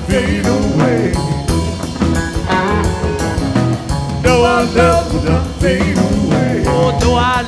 fade away. No, our love will not fade away. Oh, no, our